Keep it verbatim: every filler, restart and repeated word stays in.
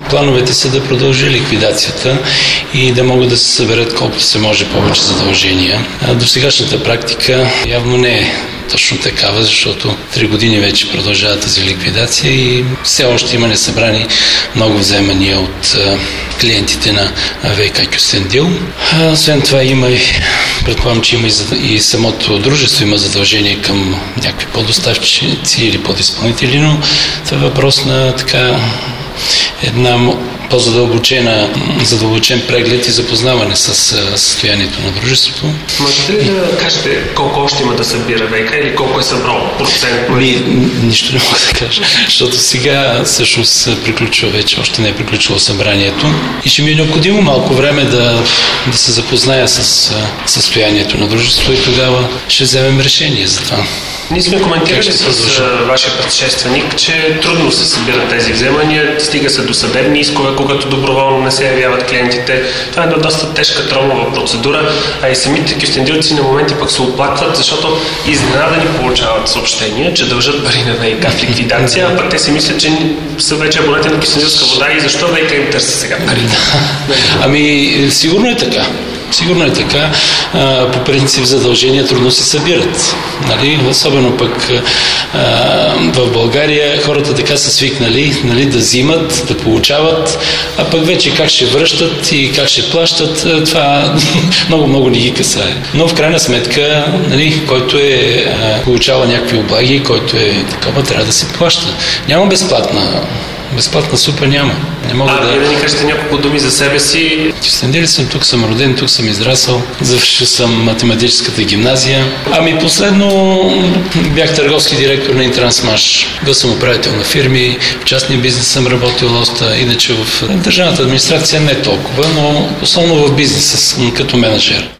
Плановете са да продължи ликвидацията и да могат да се съберат колкото се може повече задължения. До сегашната практика явно не е точно такава, защото три години вече продължава тази ликвидация и все още има несъбрани много вземания от клиентите на ВиК Кюстендил. Освен това има и, предполагам, че има и, и самото дружество има задължение към някакви подоставчици или подизпълнители, но това е въпрос на така една по-задълбочена, задълбочен преглед и запознаване с състоянието на дружеството. Можете ли да кажете колко още има да събира ВиК или колко е събрал процентно? Ми, нищо не мога да кажа, защото сега всъщност приключва вече, още не е приключило събранието и ще ми е необходимо малко време да, да се запозная с състоянието на дружеството и тогава ще вземем решение за това. Ние сме коментирали с вашия предшественик, че трудно се събират тези вземания, стига се до съдебни искове, когато доброволно не се явяват клиентите. Това е една доста тежка тромова процедура, а и самите кюстендилци на моменти пък се оплакват, защото изненадани получават съобщения, че дължат пари на ВиК в ликвидация, а пък те си мислят, че са вече абонати на кюстендилска вода и защо ВиК им търси сега пари. Ами, сигурно е така. Сигурно е така. По принцип задължения трудно се събират. Нали? Особено пък а, в България хората така са свикнали, нали, да взимат, да получават, а пък вече как ще връщат и как ще плащат, това много-много не ги касае. Но в крайна сметка, нали, който е а, получава някакви облаги, който е такова, трябва да се плаща. Няма безплатна Безплатна супа няма. Не мога а, да... вие да ни кажете няколко думи за себе си? Кюстендил съм, тук съм роден, тук съм израсъл. Завършил съм математическата гимназия. Ами последно бях търговски директор на Интрансмаш. Бил съм управител на фирми, в частния бизнес съм работил доста, иначе в държавната администрация не толкова, но основно в бизнеса като менеджер.